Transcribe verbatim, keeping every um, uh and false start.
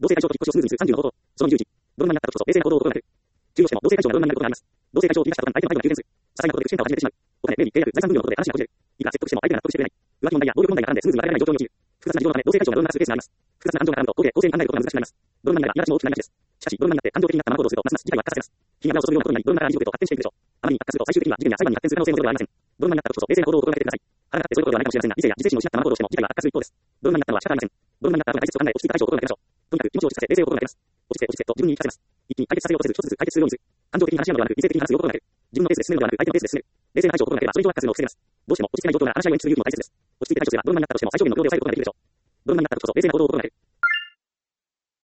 同性対象と引っ越しをスムーズにするさんじゅうの方法。そのにじゅういち、ドルマになった時こそ冷静な行動を心がける。中央しても同性対象がドルマになることがあります。同性対象を切り出した途端に相手の態度が急変する。些細なことで不審者を始めてしまう。お金、利益、契約、財産分与のことで話がこじれる。いくら説得しても相手が納得してくれない。浮気問題や暴力問題が絡んでスムーズに分けられない状況に陥る。複雑な事情のため同性対象がドルマになるケースがあります。複雑な感情が絡むと合計公正に考えることが難しくなります。ドルマになれば苛立ちも大きくなりがちです。しかし、ドルマになって感情的になったまま行動すると、ますます事態は悪化させます。気が裏をそぐようなことになり、ドルマから二次と発展していくでしょう。あまりに悪化すると最終的には事件や裁判に発展する可能性もゼロではありません。ドルマになった時こそ冷静な行動を心がけてください。腹が立ってそういうことではないかもしれませんが、理性や自制心を失ったまま行動しても事態は悪化する一方です。ドルマになったのは仕方ありません。ドルマになった後が大切と考え、落ち着いた対処を心がけましょう。とにかく気持ちを落ち着かせ、冷静を心がけます。落ち着け、落ち着けと自分に言い聞かせます。一気に解決させようとせず、一つずつ解決するようにする。感情的に話し合うのではなく、理性的に話すよう心がける。自分のペースで進めるのではなく、相手のペースで進める。冷静な対処を心がければ、それ以上悪化するのを防げます。どうしても落ち着けない状況なら話し合いを延期する勇気も大切です。落ち着いて対処すれば、ドルマになったとしても最小限の行動で抑えることができるでしょう。ドルマになった時こそ冷静な行動を心がける。